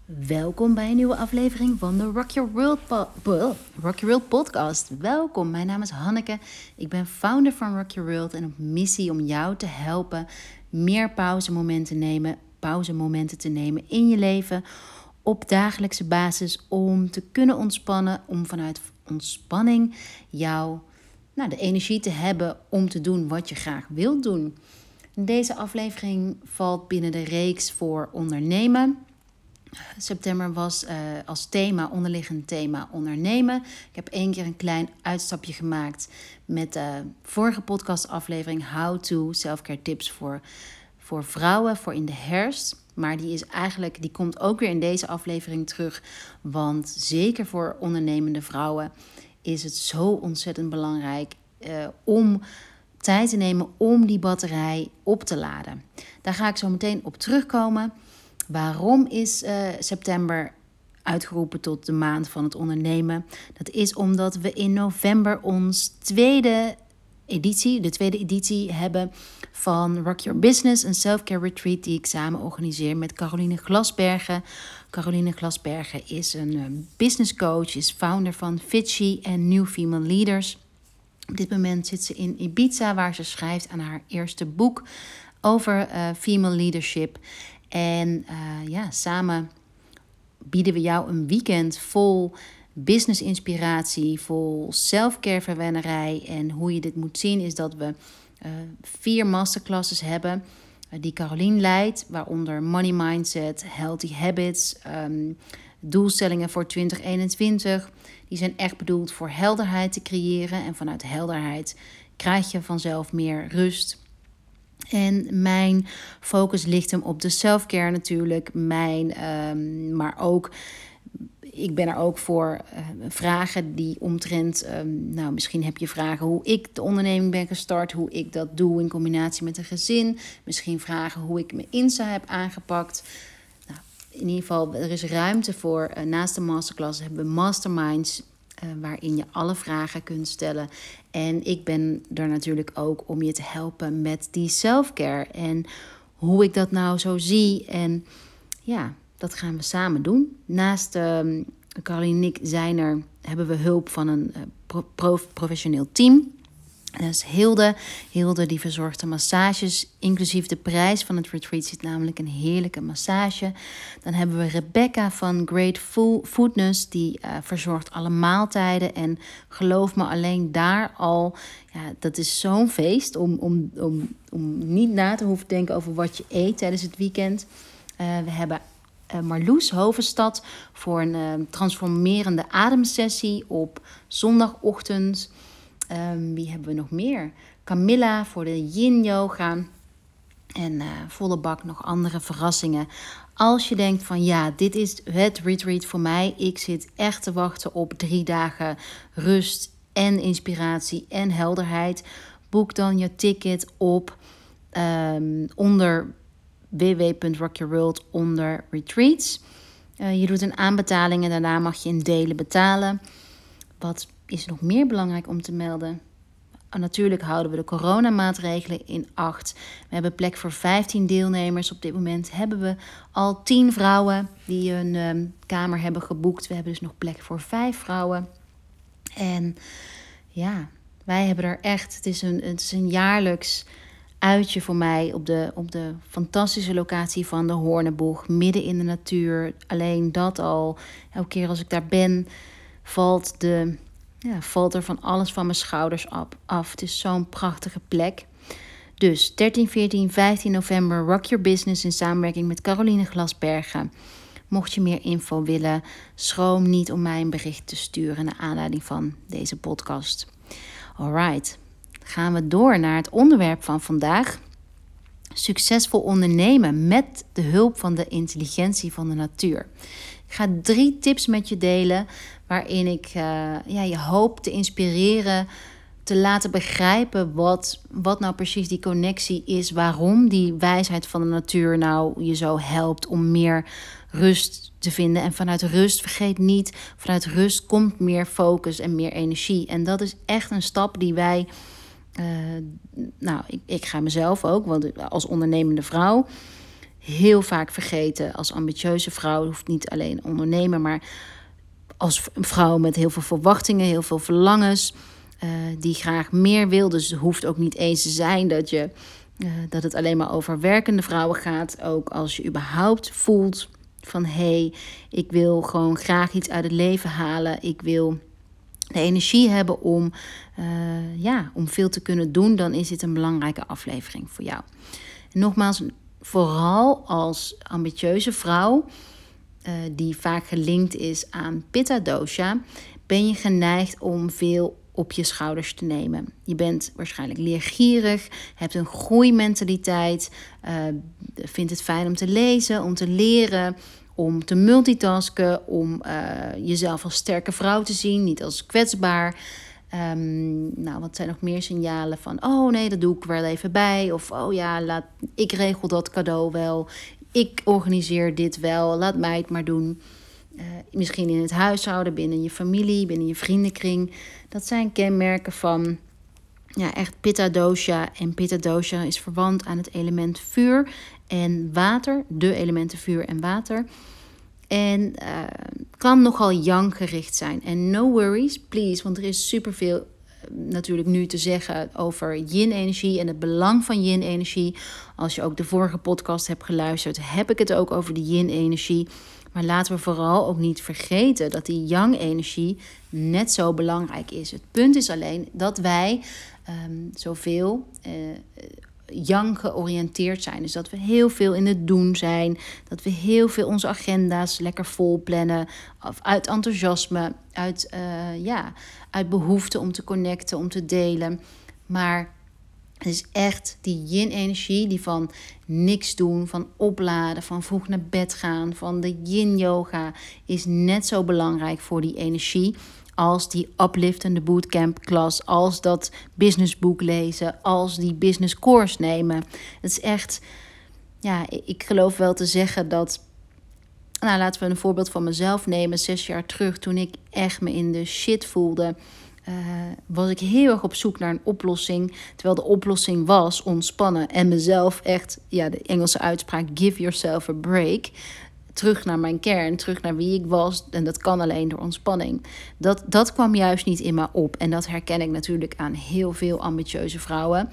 Welkom bij een nieuwe aflevering van de Rock Your World podcast. Welkom, mijn naam is Hanneke. Ik ben founder van Rock Your World en op missie om jou te helpen meer pauzemomenten te nemen in je leven op dagelijkse basis om te kunnen ontspannen, om vanuit ontspanning de energie te hebben om te doen wat je graag wilt doen. Deze aflevering valt binnen de reeks voor ondernemen. September was als onderliggend thema ondernemen. Ik heb 1 keer een klein uitstapje gemaakt met de vorige podcastaflevering How to Self-Care Tips voor vrouwen, voor in de herfst. Maar die komt ook weer in deze aflevering terug. Want zeker voor ondernemende vrouwen is het zo ontzettend belangrijk om tijd te nemen om die batterij op te laden. Daar ga ik zo meteen op terugkomen. Waarom is september uitgeroepen tot de maand van het ondernemen? Dat is omdat we in november de tweede editie hebben van Rock Your Business, een self-care retreat die ik samen organiseer met Caroline Glasbergen. Caroline Glasbergen is een business coach, is founder van Fitchy en New Female Leaders. Op dit moment zit ze in Ibiza, waar ze schrijft aan haar eerste boek over female leadership. En samen bieden we jou een weekend vol business inspiratie, vol self-care verwennerij. En hoe je dit moet zien is dat we 4 masterclasses hebben die Caroline leidt, waaronder Money Mindset, Healthy Habits, doelstellingen voor 2021. Die zijn echt bedoeld voor helderheid te creëren. En vanuit helderheid krijg je vanzelf meer rust. En mijn focus ligt hem op de self-care natuurlijk. Maar ook, ik ben er ook voor vragen die omtrent... misschien heb je vragen hoe ik de onderneming ben gestart, hoe ik dat doe in combinatie met een gezin. Misschien vragen hoe ik mijn Insta heb aangepakt. Nou, in ieder geval, er is ruimte voor. Naast de masterclass hebben we masterminds, waarin je alle vragen kunt stellen. En ik ben er natuurlijk ook om je te helpen met die self-care. En hoe ik dat nou zo zie. En ja, dat gaan we samen doen. Naast Caroline en ik hebben we hulp van een professioneel team. Dat is Hilde. Hilde die verzorgt de massages, inclusief de prijs van het retreat zit namelijk een heerlijke massage. Dan hebben we Rebecca van Great Foodness, die verzorgt alle maaltijden. En geloof me, alleen daar al, dat is zo'n feest om niet na te hoeven denken over wat je eet tijdens het weekend. We hebben Marloes Hovenstad voor een transformerende ademsessie op zondagochtend. Wie hebben we nog meer? Camilla voor de yin yoga. En volle bak nog andere verrassingen. Als je denkt van dit is het retreat voor mij. Ik zit echt te wachten op 3 dagen rust en inspiratie en helderheid. Boek dan je ticket op onder www.rockyourworld onder retreats. Je doet een aanbetaling en daarna mag je in delen betalen. Wat is nog meer belangrijk om te melden? Natuurlijk houden we de coronamaatregelen in acht. We hebben plek voor 15 deelnemers. Op dit moment hebben we al 10 vrouwen die een kamer hebben geboekt. We hebben dus nog plek voor 5 vrouwen. En wij hebben er echt... Het is een jaarlijks uitje voor mij op de fantastische locatie van de Hoornenboeg. Midden in de natuur. Alleen dat al. Elke keer als ik daar ben, valt er van alles van mijn schouders af. Het is zo'n prachtige plek. Dus 13, 14, 15 november Rock Your Business in samenwerking met Caroline Glasbergen. Mocht je meer info willen, schroom niet om mij een bericht te sturen naar aanleiding van deze podcast. Alright, gaan we door naar het onderwerp van vandaag. Succesvol ondernemen met de hulp van de intelligentie van de natuur. Ik ga 3 tips met je delen waarin ik je hoop te inspireren, te laten begrijpen wat nou precies die connectie is. Waarom die wijsheid van de natuur nou je zo helpt om meer rust te vinden. En vanuit rust, vergeet niet, vanuit rust komt meer focus en meer energie. En dat is echt een stap die wij... ik ga mezelf ook, want als ondernemende vrouw... heel vaak vergeten als ambitieuze vrouw. Hoeft niet alleen ondernemen, maar als vrouw met heel veel verwachtingen, heel veel verlangens, die graag meer wil. Dus het hoeft ook niet eens te zijn dat het alleen maar over werkende vrouwen gaat. Ook als je überhaupt voelt van ik wil gewoon graag iets uit het leven halen. Ik wil de energie hebben om veel te kunnen doen. Dan is dit een belangrijke aflevering voor jou. En nogmaals, vooral als ambitieuze vrouw, die vaak gelinkt is aan Pitta dosha, ben je geneigd om veel op je schouders te nemen. Je bent waarschijnlijk leergierig, hebt een groeimentaliteit, vindt het fijn om te lezen, om te leren, om te multitasken, om jezelf als sterke vrouw te zien, niet als kwetsbaar. Wat zijn nog meer signalen van, oh nee, dat doe ik wel even bij. Of, ik regel dat cadeau wel. Ik organiseer dit wel, laat mij het maar doen. Misschien in het huishouden, binnen je familie, binnen je vriendenkring. Dat zijn kenmerken van echt Pitta dosha. En Pitta dosha is verwant aan het element vuur en water. De elementen vuur en water. En kan nogal yang gericht zijn. En no worries, please, want er is superveel natuurlijk nu te zeggen over yin-energie en het belang van yin-energie. Als je ook de vorige podcast hebt geluisterd, heb ik het ook over de yin-energie. Maar laten we vooral ook niet vergeten dat die yang-energie net zo belangrijk is. Het punt is alleen dat wij zoveel yang georiënteerd zijn. Dus dat we heel veel in het doen zijn. Dat we heel veel onze agenda's lekker vol plannen. Of uit enthousiasme, uit behoefte om te connecten, om te delen. Maar het is echt die yin-energie, die van niks doen, van opladen, van vroeg naar bed gaan, van de yin-yoga, is net zo belangrijk voor die energie als die upliftende bootcamp klas, als dat businessboek lezen, als die business course nemen. Het is echt, ik geloof wel te zeggen dat, laten we een voorbeeld van mezelf nemen. 6 jaar terug, toen ik echt me in de shit voelde, was ik heel erg op zoek naar een oplossing. Terwijl de oplossing was ontspannen en mezelf echt, de Engelse uitspraak, give yourself a break. Terug naar mijn kern, terug naar wie ik was. En dat kan alleen door ontspanning. Dat kwam juist niet in me op. En dat herken ik natuurlijk aan heel veel ambitieuze vrouwen.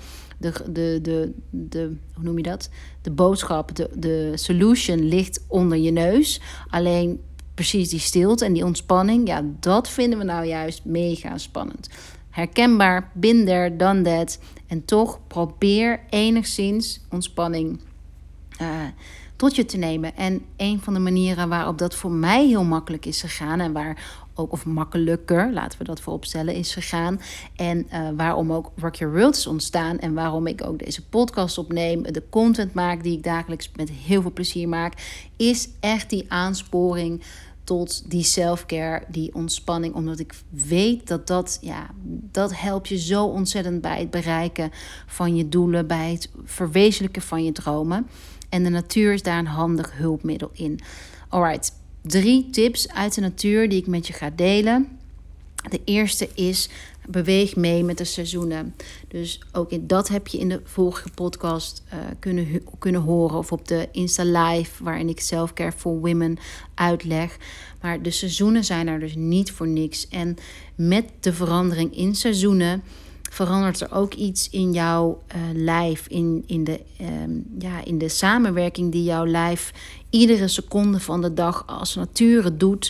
Hoe noem je dat? De boodschap, de solution ligt onder je neus. Alleen precies die stilte en die ontspanning, dat vinden we nou juist mega spannend. Herkenbaar, been there, done that. En toch probeer enigszins ontspanning tot je te nemen. En een van de manieren waarop dat voor mij heel makkelijk is gegaan, en waar ook, of makkelijker, laten we dat vooropstellen, is gegaan. En waarom ook Rock Your World is ontstaan. En waarom ik ook deze podcast opneem, de content maak die ik dagelijks met heel veel plezier maak, is echt die aansporing tot die self-care, die ontspanning. Omdat ik weet dat helpt je zo ontzettend bij het bereiken van je doelen, bij het verwezenlijken van je dromen. En de natuur is daar een handig hulpmiddel in. Alright, 3 tips uit de natuur die ik met je ga delen. De eerste is, beweeg mee met de seizoenen. Dus ook dat heb je in de vorige podcast kunnen horen. Of op de Insta Live, waarin ik Self-Care for Women uitleg. Maar de seizoenen zijn er dus niet voor niks. En met de verandering in seizoenen verandert er ook iets in jouw lijf. In de samenwerking die jouw lijf iedere seconde van de dag als nature doet.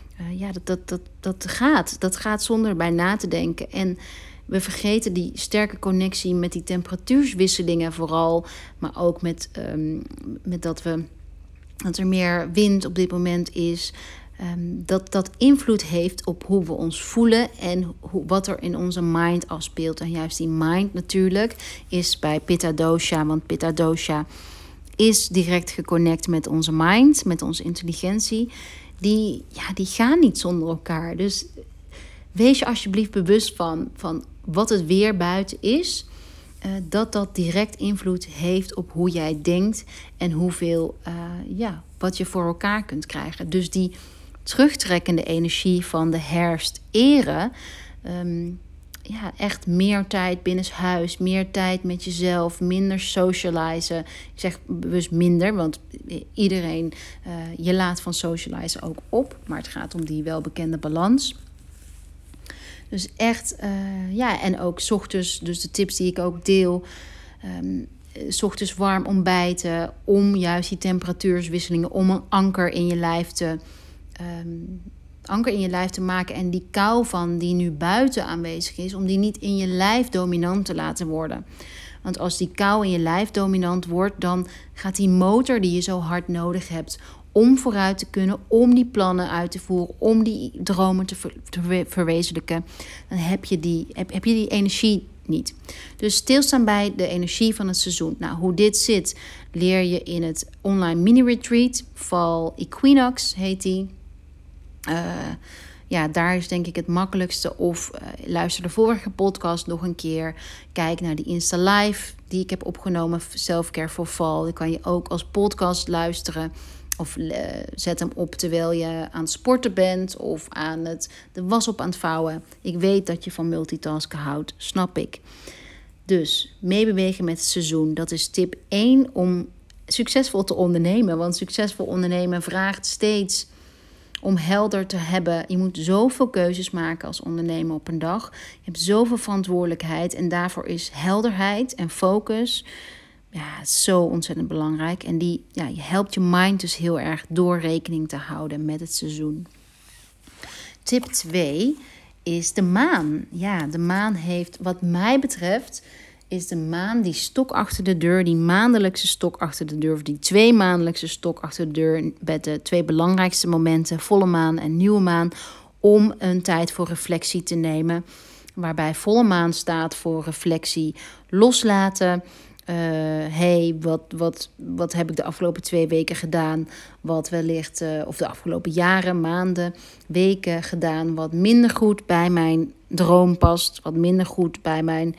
Dat gaat zonder bij na te denken. En we vergeten die sterke connectie met die temperatuurswisselingen vooral. Maar ook met dat er meer wind op dit moment is. Dat invloed heeft op hoe we ons voelen en wat er in onze mind afspeelt. En juist die mind natuurlijk is bij Pitta dosha, want Pitta dosha is direct geconnect met onze mind, met onze intelligentie. Die gaan niet zonder elkaar. Dus wees je alsjeblieft bewust van wat het weer buiten is. Dat direct invloed heeft op hoe jij denkt en hoeveel, wat je voor elkaar kunt krijgen. Dus die terugtrekkende energie van de herfst eren, echt meer tijd binnenshuis, meer tijd met jezelf, minder socializen. Ik zeg bewust minder, want iedereen, je laat van socializen ook op. Maar het gaat om die welbekende balans. Dus echt, en ook 's ochtends, dus de tips die ik ook deel. 's ochtends warm ontbijten, om juist die temperatuurswisselingen, om een anker in je lijf te maken. En die kou van die nu buiten aanwezig is, om die niet in je lijf dominant te laten worden. Want als die kou in je lijf dominant wordt, dan gaat die motor die je zo hard nodig hebt om vooruit te kunnen, om die plannen uit te voeren, om die dromen te verwezenlijken, dan heb je die energie niet. Dus stilstaan bij de energie van het seizoen. Nou, hoe dit zit, leer je in het online mini-retreat. Fall Equinox heet die. Daar is denk ik het makkelijkste. Of luister de vorige podcast nog een keer. Kijk naar die Insta Live die ik heb opgenomen. Self-care for Fall. Die kan je ook als podcast luisteren. Of zet hem op terwijl je aan het sporten bent. Of de was op aan het vouwen. Ik weet dat je van multitasken houdt. Snap ik. Dus meebewegen met het seizoen. Dat is tip 1 om succesvol te ondernemen. Want succesvol ondernemen vraagt steeds om helder te hebben. Je moet zoveel keuzes maken als ondernemer op een dag. Je hebt zoveel verantwoordelijkheid. En daarvoor is helderheid en focus zo ontzettend belangrijk. En je helpt je mind dus heel erg door rekening te houden met het seizoen. Tip 2 is de maan. Ja, de maan heeft, wat mij betreft, is de maan die stok achter de deur, die maandelijkse stok achter de deur, of die 2 maandelijkse stok achter de deur, met de 2 belangrijkste momenten, volle maan en nieuwe maan, om een tijd voor reflectie te nemen. Waarbij volle maan staat voor reflectie, loslaten. Wat heb ik de afgelopen 2 weken gedaan? Wat wellicht, of de afgelopen jaren, maanden, weken gedaan, wat minder goed bij mijn droom past, wat minder goed bij mijn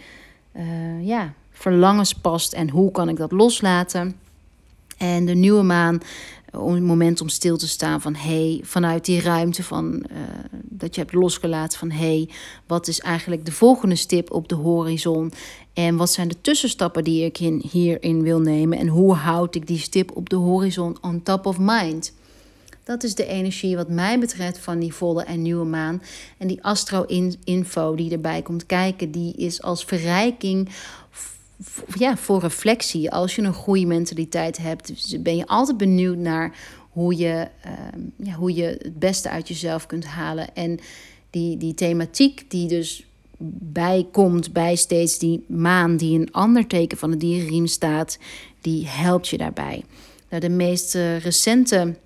verlangens past. En hoe kan ik dat loslaten? En de nieuwe maan, een moment om stil te staan van vanuit die ruimte van dat je hebt losgelaten van wat is eigenlijk de volgende stip op de horizon? En wat zijn de tussenstappen die ik hierin wil nemen? En hoe houd ik die stip op de horizon on top of mind? Dat is de energie wat mij betreft van die volle en nieuwe maan. En die astro-info die erbij komt kijken, die is als verrijking voor reflectie. Als je een goede mentaliteit hebt, ben je altijd benieuwd naar hoe je het beste uit jezelf kunt halen. En die thematiek die dus bijkomt bij steeds die maan die een ander teken van de dierenriem staat, die helpt je daarbij. De meest recente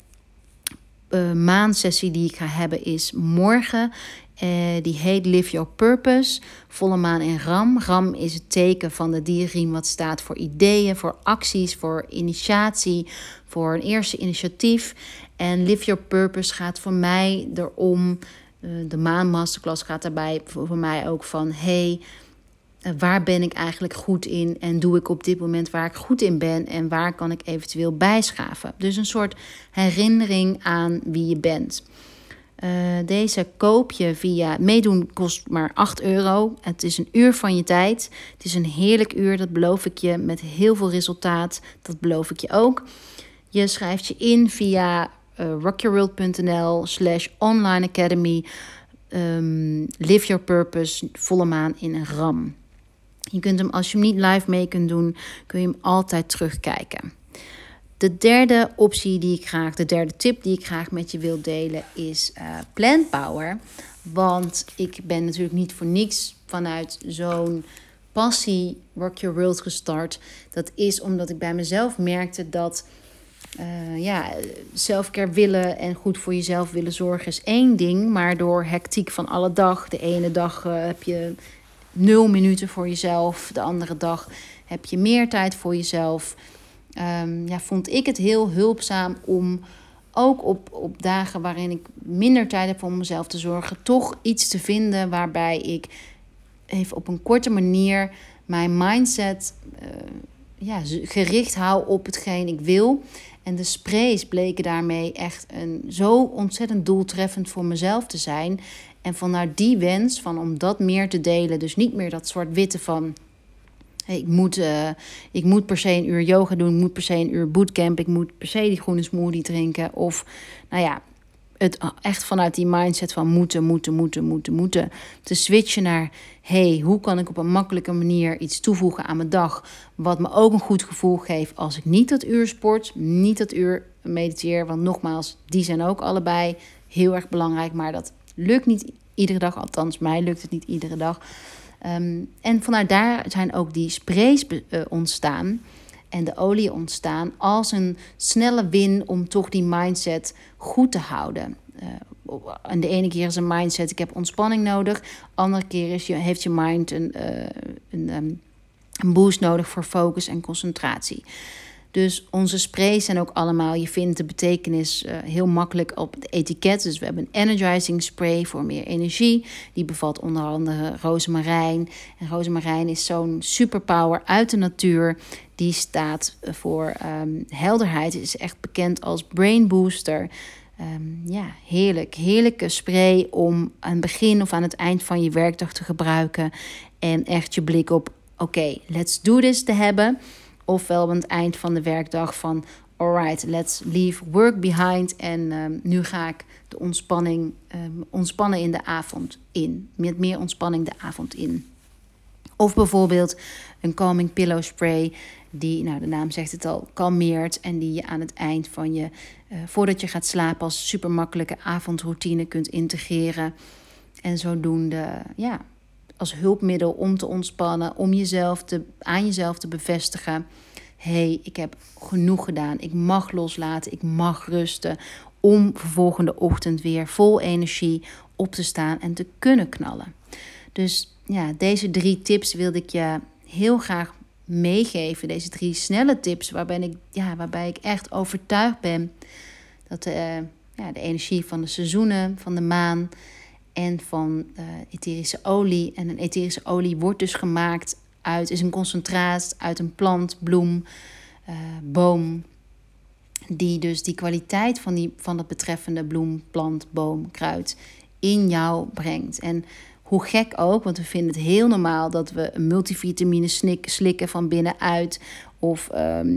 maansessie die ik ga hebben is morgen. Die heet Live Your Purpose. Volle maan in Ram. Ram is het teken van de dierenriem wat staat voor ideeën, voor acties, voor initiatie, voor een eerste initiatief. En Live Your Purpose gaat voor mij erom. De maan masterclass gaat daarbij voor mij ook van waar ben ik eigenlijk goed in en doe ik op dit moment waar ik goed in ben en waar kan ik eventueel bijschaven. Dus een soort herinnering aan wie je bent. Deze koop je via meedoen, kost maar €8. Het is een uur van je tijd. Het is een heerlijk uur, dat beloof ik je, met heel veel resultaat. Dat beloof ik je ook. Je schrijft je in via rockyourworld.nl/online academy. Live Your Purpose, volle maan in een Ram. Je kunt hem, als je hem niet live mee kunt doen, kun je hem altijd terugkijken. De derde tip die ik graag met je wil delen is Plant Power. Want ik ben natuurlijk niet voor niks vanuit zo'n passie Rock Your World gestart. Dat is omdat ik bij mezelf merkte dat selfcare willen en goed voor jezelf willen zorgen is één ding. Maar door hectiek van alle dag, de ene dag heb je 0 minuten voor jezelf. De andere dag heb je meer tijd voor jezelf. Vond ik het heel hulpzaam om ook op dagen waarin ik minder tijd heb om mezelf te zorgen, toch iets te vinden waarbij ik even op een korte manier mijn mindset gericht hou op hetgeen ik wil. En de sprays bleken daarmee echt zo ontzettend doeltreffend voor mezelf te zijn. En vanuit die wens om dat meer te delen, dus niet meer dat zwart-witte van ik moet per se een uur yoga doen, ik moet per se een uur bootcamp, ik moet per se die groene smoothie drinken. Of het echt vanuit die mindset van moeten. Te switchen naar, hoe kan ik op een makkelijke manier iets toevoegen aan mijn dag, wat me ook een goed gevoel geeft als ik niet dat uur sport, niet dat uur mediteer. Want nogmaals, die zijn ook allebei heel erg belangrijk, maar dat lukt niet iedere dag. Althans, mij lukt het niet iedere dag. En vanuit daar zijn ook die sprays ontstaan en de olie ontstaan als een snelle win om toch die mindset goed te houden. En de ene keer is een mindset, ik heb ontspanning nodig. Andere keer heeft je mind een boost nodig voor focus en concentratie. Dus onze sprays zijn ook allemaal, je vindt de betekenis heel makkelijk op het etiket. Dus we hebben een energizing spray voor meer energie. Die bevat onder andere rozemarijn. En rozemarijn is zo'n superpower uit de natuur. Die staat voor helderheid. Het is echt bekend als brain booster. Heerlijke spray om aan het begin of aan het eind van je werkdag te gebruiken. En echt je blik op, let's do this te hebben. Ofwel aan het eind van de werkdag van alright, let's leave work behind. En nu ga ik de ontspannen in de avond in. Met meer ontspanning de avond in. Of bijvoorbeeld een calming pillow spray. Die, de naam zegt het al, kalmeert. En die je aan het eind van je, voordat je gaat slapen, als super makkelijke avondroutine kunt integreren. En zodoende, als hulpmiddel om te ontspannen, om aan jezelf te bevestigen. Ik heb genoeg gedaan. Ik mag loslaten. Ik mag rusten. Om volgende ochtend weer vol energie op te staan en te kunnen knallen. Dus deze 3 tips wilde ik je heel graag meegeven. Deze 3 snelle tips waarbij ik echt overtuigd ben dat de energie van de seizoenen, van de maan en van etherische olie. En een etherische olie wordt dus gemaakt is een concentraat uit een plant, bloem, boom. Die dus die kwaliteit van dat betreffende bloem, plant, boom, kruid in jou brengt. En hoe gek ook, want we vinden het heel normaal dat we een multivitamine slikken van binnenuit. Of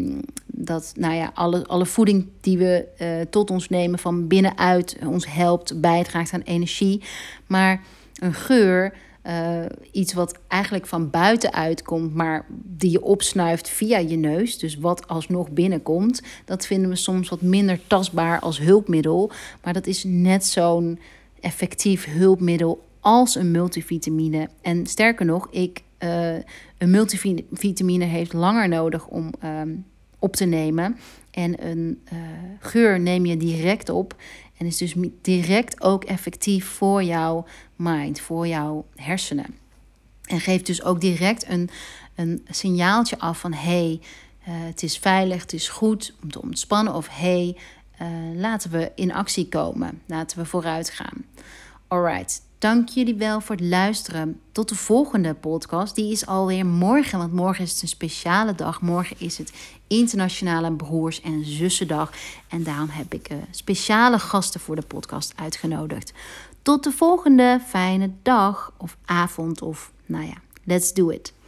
alle voeding die we tot ons nemen van binnenuit ons helpt, bijdraagt aan energie. Maar een geur, iets wat eigenlijk van buitenuit komt, maar die je opsnuift via je neus, dus wat alsnog binnenkomt, dat vinden we soms wat minder tastbaar als hulpmiddel. Maar dat is net zo'n effectief hulpmiddel als een multivitamine. En sterker nog, een multivitamine heeft langer nodig om op te nemen. En een geur neem je direct op. En is dus direct ook effectief voor jouw mind, voor jouw hersenen. En geeft dus ook direct een signaaltje af van het is veilig, het is goed om te ontspannen. Of laten we in actie komen, laten we vooruit gaan. Alright. Dank jullie wel voor het luisteren. Tot de volgende podcast. Die is alweer morgen, want morgen is het een speciale dag. Morgen is het Internationale Broers- en Zussendag. En daarom heb ik speciale gasten voor de podcast uitgenodigd. Tot de volgende fijne dag of avond of let's do it.